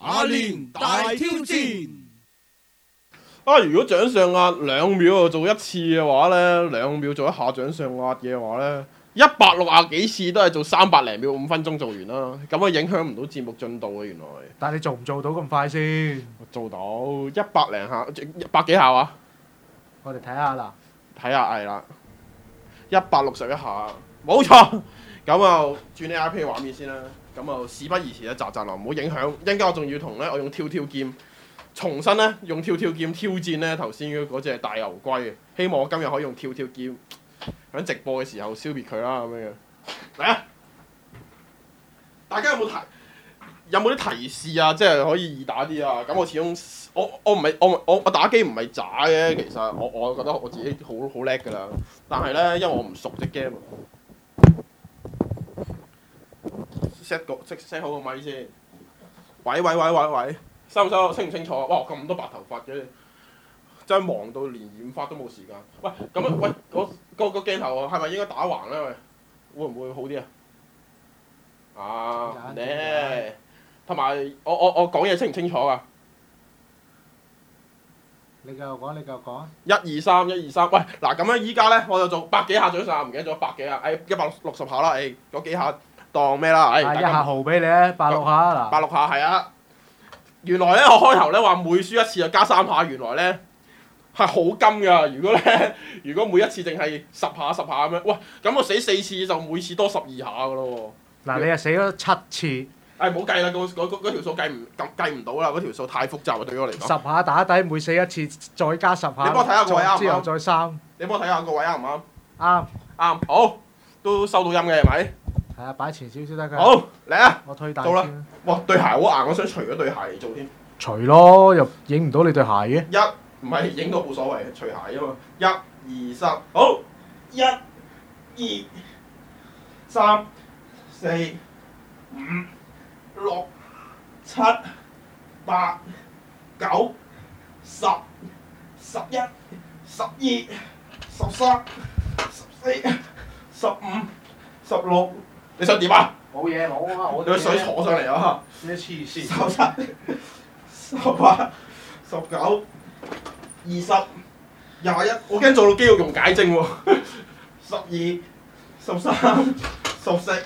阿連大挑戰。 如果掌上壓2秒就做一次嘅話咧，2秒做一下掌上壓嘅話咧，160幾次都係做300零秒，5分鐘做完啦。咁啊影響唔到節目進度啊，原來。 但係你做唔做到咁快先？ 做到100零下，100幾下啊？ 我哋睇下啦。 睇下係啦，161下，冇錯。咁啊轉啲 IP 畫面先啦。咁啊事不宜遲啦，嗱，唔好影響。一陣間我仲要同咧，我用跳跳劍。重新咧用跳跳劍挑戰咧頭先嗰隻大牛龜嘅，希望我今日可以用跳跳劍喺直播嘅時候消滅佢啦咁樣。嚟啊！大家有冇啲提示啊？即係可以易打啲啊！咁我始終我打機唔係渣嘅，其實我覺得我自己好叻㗎啦。但係咧，因為我唔熟隻 game。set 好個咪先。喂。收唔收清唔清楚？哇！咁多白頭髮嘅，真係忙到連染髮都冇時間。喂，咁啊，喂，個鏡頭係咪應該打橫咧？喂，會唔會好啲啊？咧，同埋我講嘢清唔清楚㗎？ 你繼續講。 1、2、3，1、2、3。喂，嗱咁樣依家咧，我就做100幾下掌上，唔記得咗100幾下，160下啦，嗰幾下當咩啦？ 一下豪俾你啊，86下嗱。 86下係啊。原來咧，我開頭咧話每輸一次就加3下，原來咧係好金㗎。如果每一次淨係10下咁樣，喂，咁我死4次就每次多12下㗎咯喎。 嗱，你係死咗7次。 唔好計啦，嗰條數計唔到啦，嗰條數太複雜啊，對於我嚟講。 10下打底，每死一次再加10下。 你幫我睇下個位啱唔啱？ 之後再3。 你幫我睇下個位啱唔啱？ 啱。 好，都收到音嘅係咪？ 係啊，擺前少少得㗎。 好，嚟啊！ 我推大到啦先。 哇，對鞋好硬，我想除咗對鞋嚟做添。 除咯，又影唔到你對鞋嘅。 唔係影到冇所謂，除鞋啊嘛。1、2、3，好，1、2、3、4、5、6、7、8、9、10、11、12、13、14、15、16。你想點啊？ 冇嘢攞啊！ 你個水坐上嚟啊！ 你黐線。 17、18、19、20、21，我驚做到肌肉溶解症喎。12、13、14，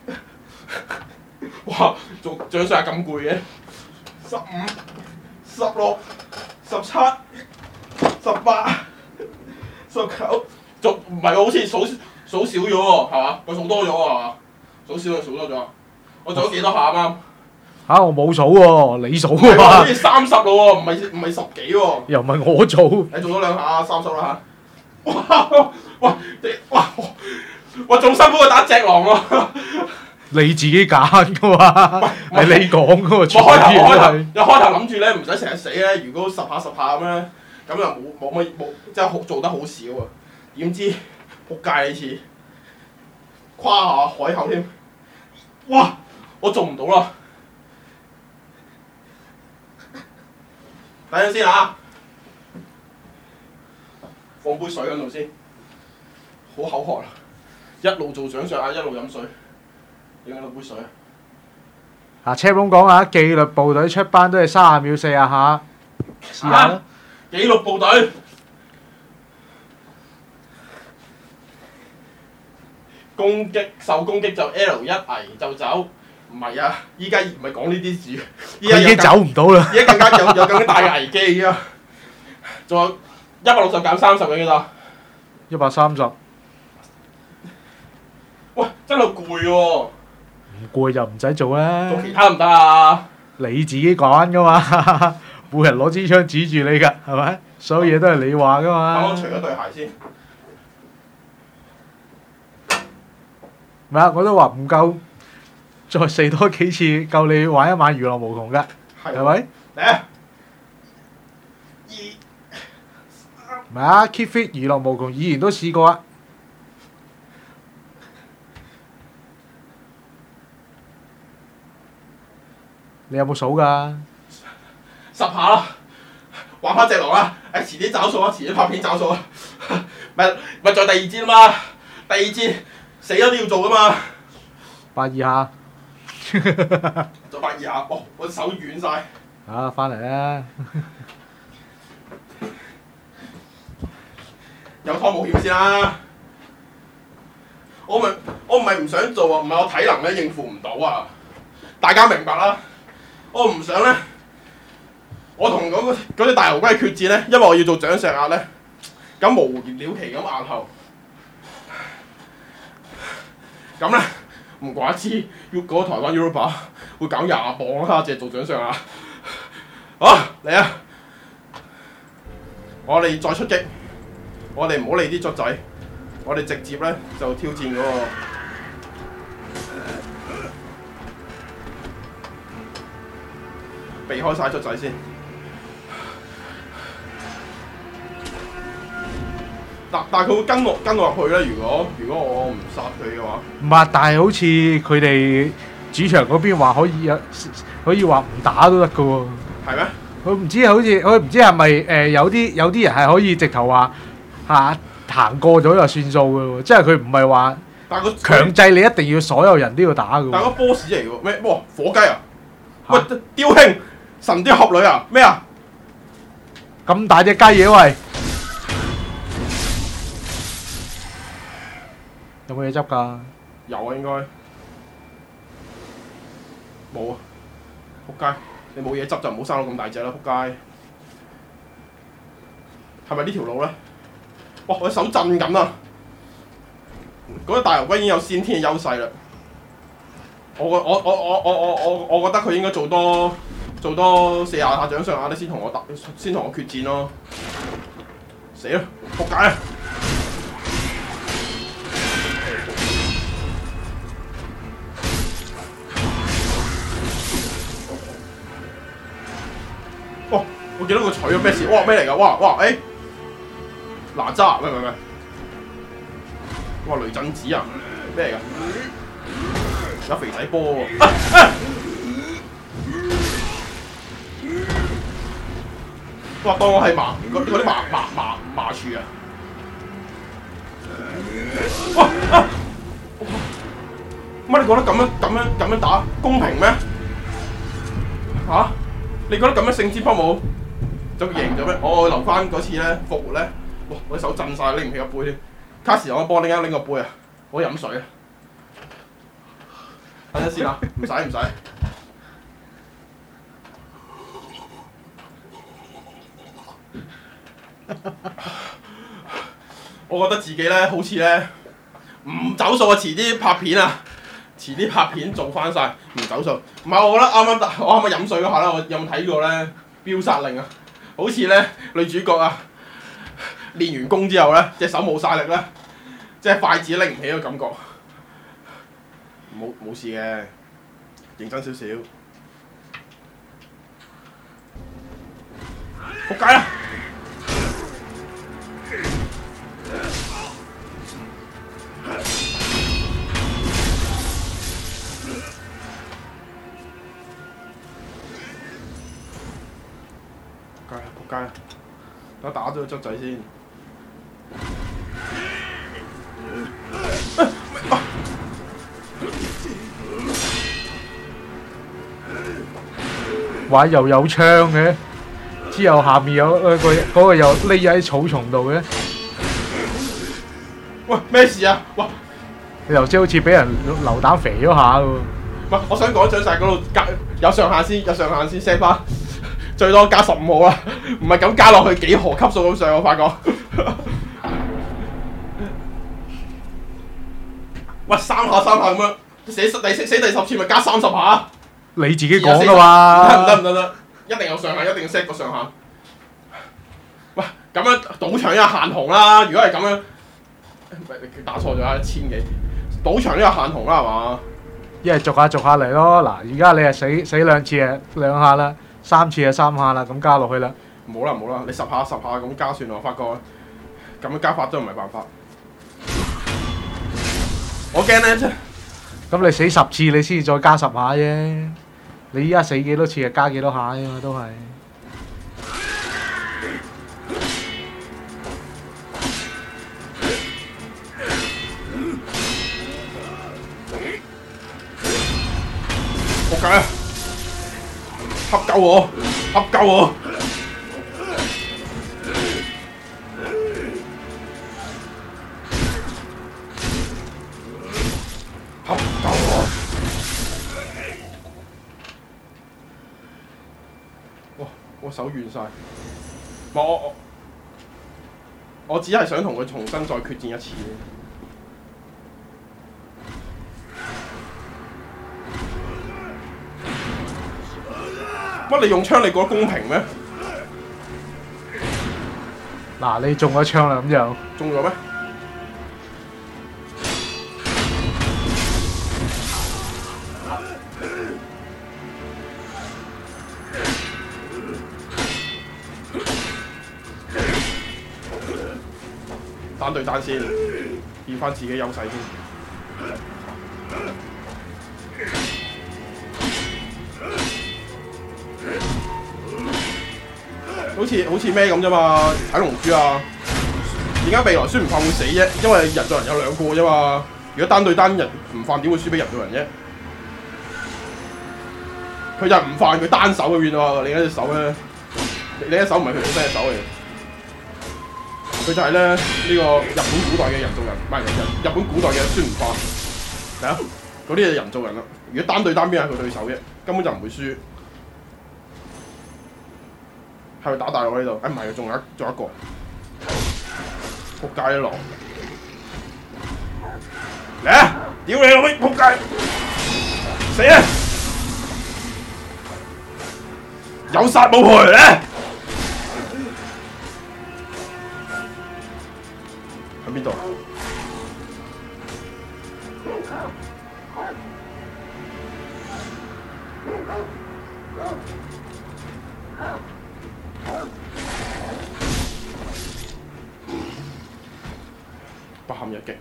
哇！做掌上壓咁攰嘅。15、16、17、18、19，仲唔係好似數少咗喎，係嘛？我數多咗喎，係嘛？數少就數多咗。我做咗幾多下啱？ 我冇數喎，你數喎。好似啊！ 30咯喎，唔係10幾喎。 又唔係我做。 你做咗2下，30啦嚇。哇！我仲辛苦過打隻狼喎。 你自己揀噶嘛？係你講噶喎。 我開頭諗住咧，唔使成日死咧。如果10下咁咧，咁又冇即係做得好少啊。點知仆街呢次，跨下海口添。哇！我做唔到啦。等陣先嚇，放杯水喺度先，好口渴啊！一路做掌上壓，一路飲水，影緊杯水啊！ 車窿講下，紀律部隊出班都係30秒40下，試下啦。 紀律部隊受攻擊就 L 一危就走，唔係啊！依家唔係講呢啲字， 佢已經走唔到啦。 依家更加有更加大嘅危機啊！仲有160減30嘅幾多 ？130。 喂，真係攰喎！ 唔攰就唔使做啦。 做其他唔得啊！ 你自己講噶嘛，冇人攞支槍指住你㗎，係咪？所有嘢都係你話㗎嘛。 啱啱除咗對鞋先。 唔係啊，我都話唔夠，再試多幾次夠你玩一晚娛樂無窮㗎，係咪？ 嚟啊！2、 唔係啊 ，keep fit 娛樂無窮，以前都試過啊。你有冇數㗎 ？10下啦，玩翻隻狼啦！遲啲找數啊，遲啲拍片找數啊！咪再第2支啦嘛，第2支死咗都要做㗎嘛。 82下， 再百二下，哦，我手軟晒。 啊，翻嚟啦！ 有湯冇險先啦。我唔係唔想做啊，唔係我體能咧應付唔到啊。大家明白啦。我唔想咧，我同嗰隻大牛龜決戰咧，因為我要做掌上壓咧，咁無了期咁壓後。咁咧唔怪之要嗰個台灣 Europa 會搞20磅啦，淨係做掌上壓。好嚟啊！我哋再出擊，我哋唔好理啲卒仔，我哋直接咧就挑戰嗰個。避開晒卒仔先，但係佢會跟我入去咧。如果我唔殺佢嘅話， 唔係，但係好似佢哋主場嗰邊話可以話唔打都得㗎喎。 係咩？ 佢唔知係咪有啲人係可以直頭話行過咗就算數㗎喎，即係佢唔係話強制你一定要所有人都要打㗎喎。 但係個 boss 嚟㗎咩？哇！火雞啊！喂，雕兄！神雕俠侶啊！咩啊？ 咁大隻雞嘢喂！有冇嘢執㗎？ 有啊，應該冇啊！仆街！你冇嘢執就唔好生到咁大隻啦！仆街！係咪呢條路咧？哇！我手震緊啊！嗰隻大牛龜已經有先天嘅優勢啦。我覺得佢應該做多40下掌上壓咧，先同我決戰咯。死啦！仆街啊！哇！我見到佢取咗咩事？哇！咩嚟㗎？哇！哪吒？喂！哇！雷震子啊！咩嚟㗎？有肥仔波喎！哇！當我係嗰啲麻柱啊！哇！乜你覺得咁樣打公平咩？嚇？你覺得咁樣勝之不武就贏咗咩？我留翻嗰次咧復活咧，哇！我手震晒，拎唔起個杯添。卡士，我幫我拎個杯啊！我飲水啊！等陣先啊！唔使。我覺得自己咧好似咧唔走數啊！遲啲拍片做翻晒，唔走數。唔係，我覺得我啱啱飲水嗰下咧，我有冇睇過咧標殺令啊？好似咧女主角啊練完功之後咧，隻手冇晒力咧，即係筷子拎唔起嘅感覺。冇事嘅，認真少少。仆街啦！仆街啦！等我打咗個卒仔先。 話又有槍嘅，之後下面有嗰個又匿喺草叢度嘅。 喂，咩事啊？哇！ 你頭先好似俾人流彈肥咗下喎。 唔係，我想講獎晒嗰度有上限先 set 翻，最多加15號啦，唔係咁加落去幾何級數咁上，我發覺。喂，三下咁樣，死第10次咪加30下。 你自己講噶嘛？ 唔得，一定有上限，一定要 set 個上限。喂，咁樣賭場有限紅啦，如果係咁樣，打錯咗1000幾，賭場都有限紅啦，係嘛？ 一係逐下嚟咯。嗱，而家你係死2次啊，2下啦，3次啊3下啦，咁加落去啦。 唔好啦，你10下咁加算啦，我發覺咁樣加法都唔係辦法。我驚咧， 咁你死10次，你先再加10下啫。你依家死幾多次，就加幾多下啫嘛，都係。 仆街啊！恰鳩我，恰鳩我！恰鳩我！哇！我手軟晒。我只係想同佢重新再決戰一次。乜你用槍你覺得公平咩？ 嗱，你中咗槍啦，咁就中咗咩？單對單先，變翻自己優勢先。好似咩咁啫嘛？睇龍珠啊！點解未來孫悟飯會死啫？因為人造人有兩個啫嘛。如果單對單人悟飯點會輸俾人造人啫？佢就係悟飯，佢單手嘅喎，另一隻手咧，另一隻手唔係佢本身嘅手嚟。佢就係咧呢個日本古代嘅人造人，唔係日本古代嘅孫悟飯。係啊，嗰啲係人造人啦。如果單對單邊係佢對手啫，根本就唔會輸。係咪打大我呢度？唔係，仲有一個，仆街一狼嚟啊！屌你老味，仆街死啊！有殺冇賠咧！喺邊度？不堪一擊。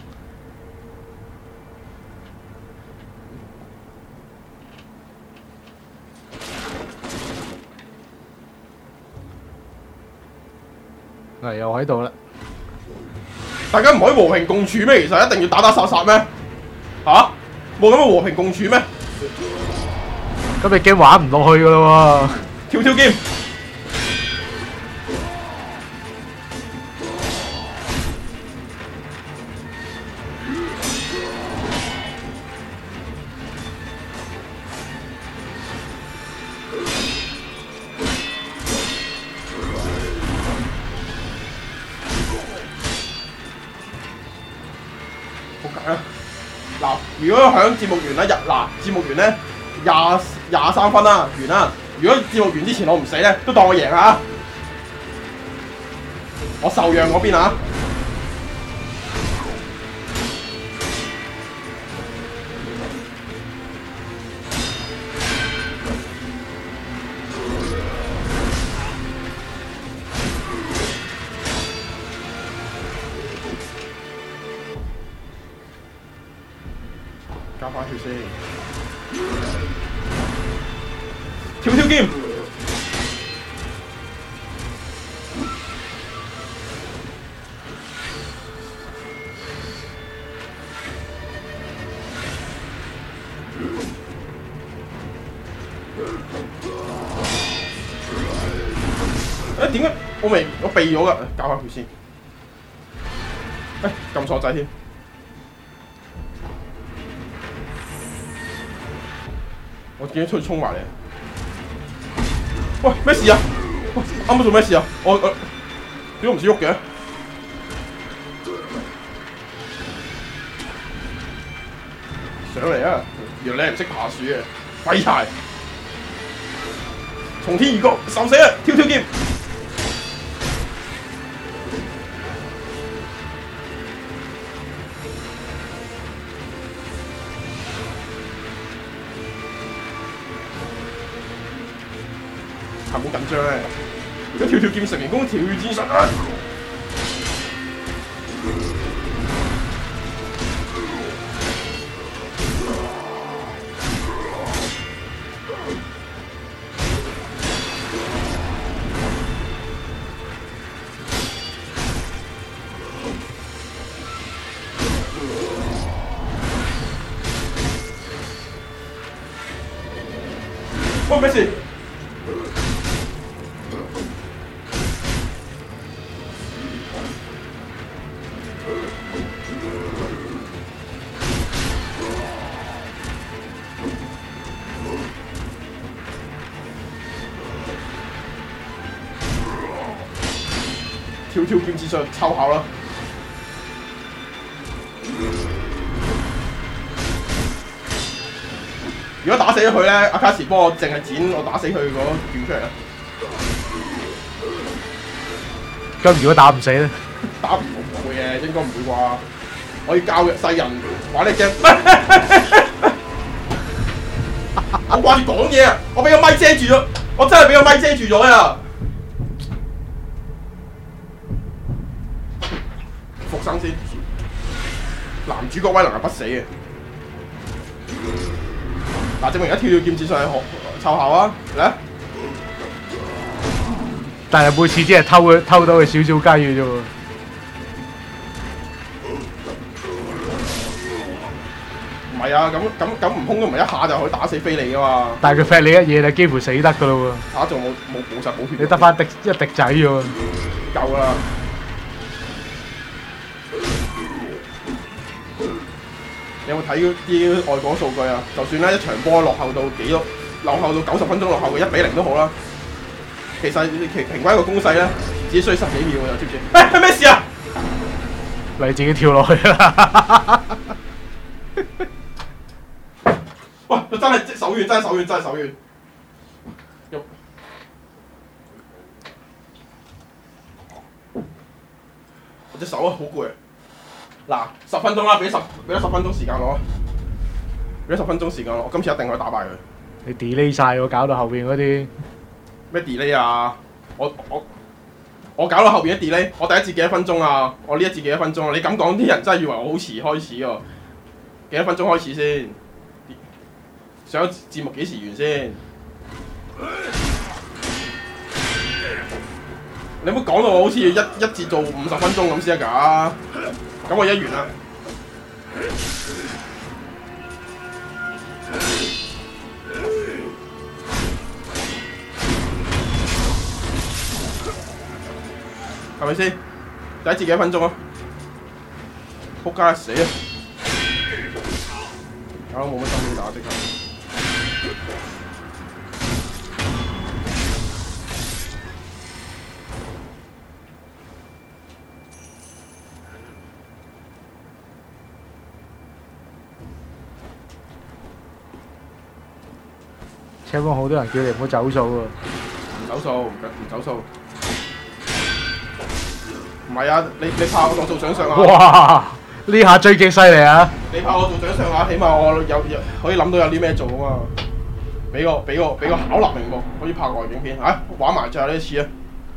嗱，又喺度啦。 大家唔可以和平共處咩？其實一定要打打殺殺咩？嚇？冇咁樣和平共處咩？ 咁你驚玩唔落去噶咯喎！ 跳劍！嗱，如果響節目完咧，節目完咧23分啦，完啦。如果節目完之前我唔死咧，都當我贏啊！我受讓嗰邊啊！加翻血先，跳劍！點解我避咗㗎？加翻血先。撳錯掣添。我見到出去衝埋嚟，喂，咩事啊？喂，啱啱做咩事啊？我點解唔識喐嘅？上嚟啊！原來你係唔識爬樹嘅，廢柴！從天而降，受死啊！跳劍！係好緊張咧！如果跳劍成功調御戰術啊！ 關咩事？跳劍之術抽考啦！如果打死咗佢咧，阿卡士幫我淨係剪我打死佢嗰劍出嚟啦。 咁如果打唔死咧？ 打唔會嘅，應該唔會啩？我要教世人玩呢 game。我掛住講嘢啊！我俾個咪遮住咗，我真係俾個咪遮住咗呀！復生先，男主角威能係不死嘅。嗱，證明而家跳劍指上係學湊效啊！嚟！ 但係每次只係偷到佢少少雞嘅啫喎。 唔係啊，咁悟空都唔係一下就可以打死飛你噶嘛。但係佢劈你一嘢就幾乎死得噶咯喎。嚇！仲冇實補血。 你得翻一滴仔啫喎。 夠啦。你有冇睇啲外國數據啊？就算咧一場波落後到90分鐘落後嘅1-0都好啦。其實平均一個攻勢咧，只需10幾秒㗎，知唔知？咩事啊？ 你自己跳落去啦！ 喂，真係手軟，真係手軟。我隻手啊，好攰啊！嗱，10分鐘啦，俾10分鐘時間我，俾10分鐘時間我今次一定可以打敗佢。 你 delay 晒喎，搞到後邊嗰啲咩 delay 啊？我搞到後邊一 delay， 我第一節幾多分鐘啊？我呢一節幾多分鐘啊？你咁講啲人真係以為我好遲開始喎。幾多分鐘開始先？上節目幾時完先？你唔好講到我好似一節做50分鐘咁先得㗎。咁我一完啦。係咪先？第一節幾多分鐘啊？仆街死啊！搞到冇乜心機打即刻。 車幫好多人叫你唔好走數喎。 唔走數。唔係啊，你怕我做掌上啊？ 哇！呢下追擊犀利啊！ 你怕我做掌上啊？起碼我可以諗到有啲咩做啊嘛。俾個巧立名目，可以拍外景片嚇，玩埋最後呢一次啊！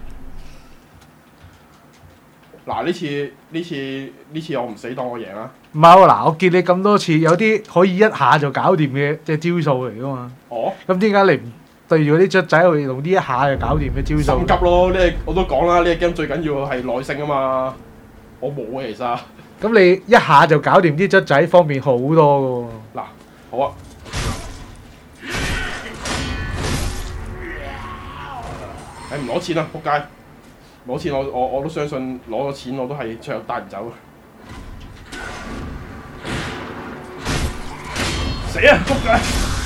嗱，呢次我唔死當我贏啦。 唔係喎，嗱，我見你咁多次，有啲可以一下就搞掂嘅即係招數嚟噶嘛。 哦。咁點解你唔對住嗰啲卒仔去用呢一下就搞掂嘅招數？ 心急咯，我都講啦，呢個 game 最緊要係耐性啊嘛。我冇嘅其實。 咁你一下就搞掂啲卒仔，方便好多噶喎。 嗱，好啊。唔攞錢啦，仆街！攞錢我都相信攞咗錢我都係最後帶唔走。死啊！仆街！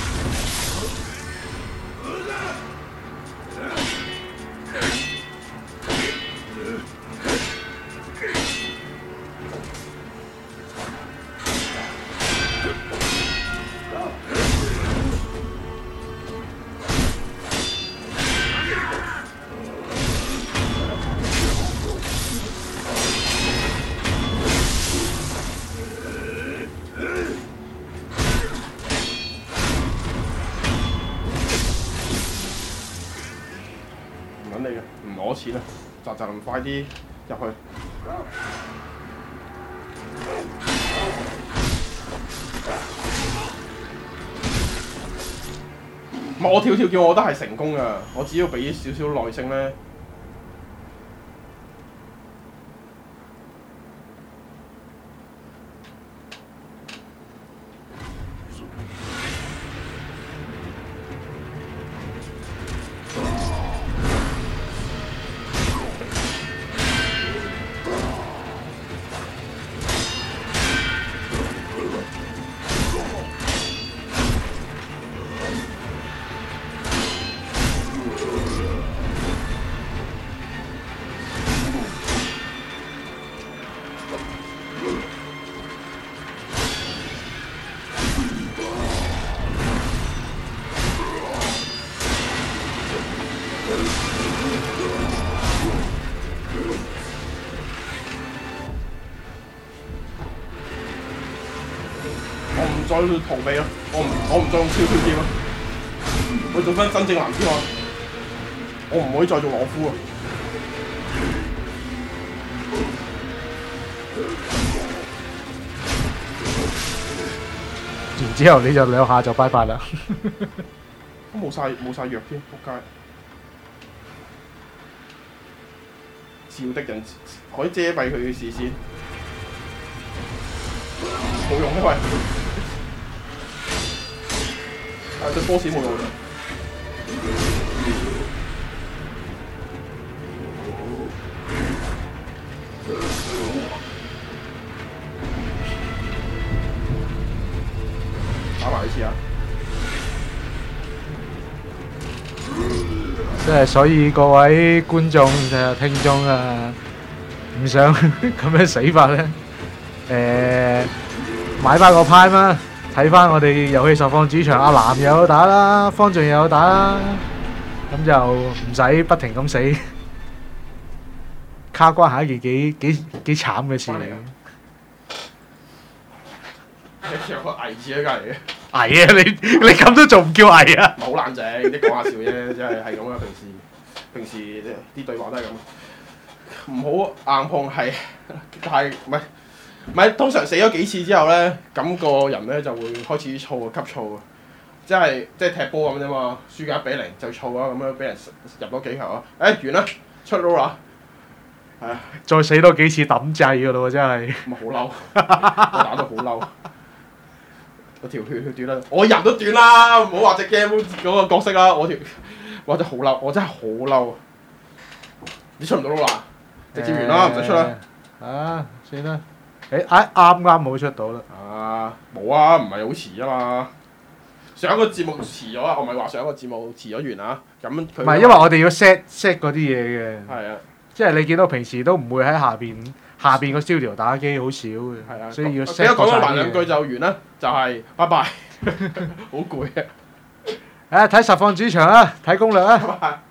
唔攞錢啊！就咁快啲入去。唔係我跳叫我覺得係成功㗎，我只要俾少少耐性咧。 我唔再逃避咯，我唔再用跳劍咯，我做翻真正藍之外，我唔可以再做懦夫啊！ 然之後你就兩下就拜拜啦。 都冇晒藥添，仆街！照的人可以遮蔽佢嘅視線，冇用因為對波士冇用嘅。打埋一次啊！ 即係所以各位觀眾聽眾啊，唔想咁樣死法咧，買翻個派啦，睇翻我哋遊戲實況主場，阿南又有打啦，方俊又有打啦，咁就唔使不停咁死。卡關係一件幾慘嘅事嚟嘅。 有個危字喺隔離嘅。 危啊！你咁都仲唔叫危啊？ 好冷靜，啲講下笑啫，真係咁啊！平時啲對話都係咁，唔好硬碰係，但係唔係通常死咗幾次之後咧，咁個人咧就會開始燥啊，急躁啊，即係踢波咁啫嘛，輸緊1-0就燥啊，咁樣俾人入多幾球啊，完啦，出 roll 啦，係啊， 再死多幾次抌掣噶咯喎，真係。 咁啊好嬲，我打到好嬲。我條血斷啦，我人都斷啦，唔好話隻 game 嗰個角色啦，我真係好嬲，我真係好嬲。你出唔到撈啦，直接完啦，唔使出啦。 啊，算啦。啱冇出到啦。 啊，冇啊，唔係好遲啊嘛。上一個節目遲咗啊，我唔係話上一個節目遲咗完啊。咁佢唔係因為我哋要 set 嗰啲嘢嘅。 係啊。 即係你見到平時都唔會喺下邊個 studio 打機好少嘅， 係啊， 所以要 set 俾我講咗埋兩句就完啦，就係拜拜，好攰啊！ 睇實況主場啊，睇攻略啊！ 拜拜。